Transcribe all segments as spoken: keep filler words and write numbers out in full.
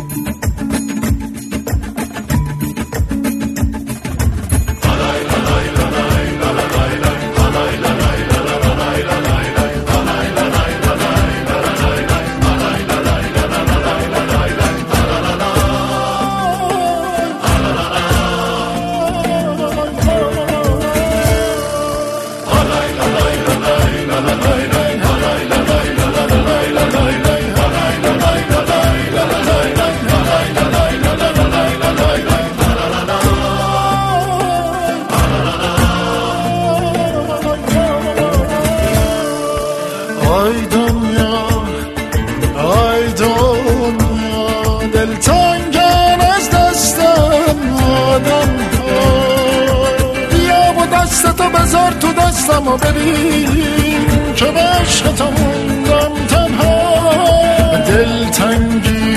و ببین که به عشق تو موندم تنها دلتنگی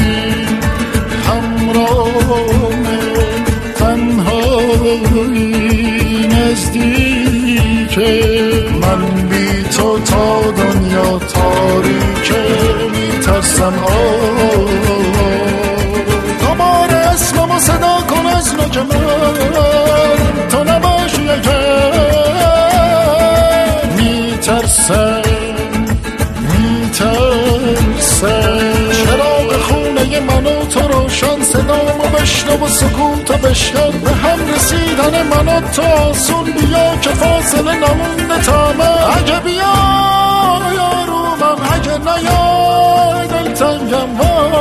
همراه تنهایی نزدیکه من بی تو تا دنیا تاریکه میترسم دوباره اسممو صدا کن از نوک من تو نباشی میترسم میترسم چراغ خونه من و تو روشن صدامو بشنو و سکوتو بشکن به هم رسیدن من و تو آسون بیا که فاصله نمونده تا من اگه بیا یارومم اگه نیای دلتنگم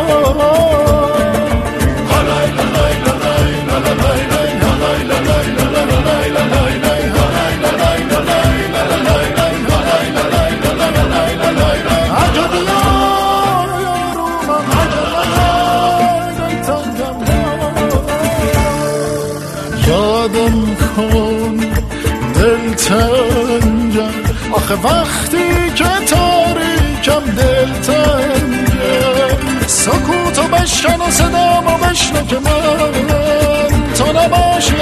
یادم کن دلتنگم آخه وقتی که تاریکم دلتنگم سکوتو بشکن و صدامو بشنو که من تو نباشی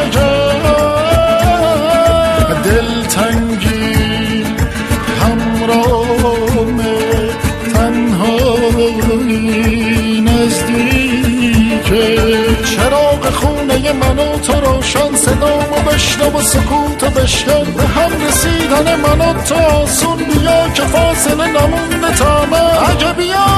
دلتنگی همراه تنهایی نزدیکه چراغ خونه من و تو روشن صدامو بشنو و سکوتو بشکن به هم رسیدن من و تو آسون بیا که فاصله نمونده تا من اگه بیا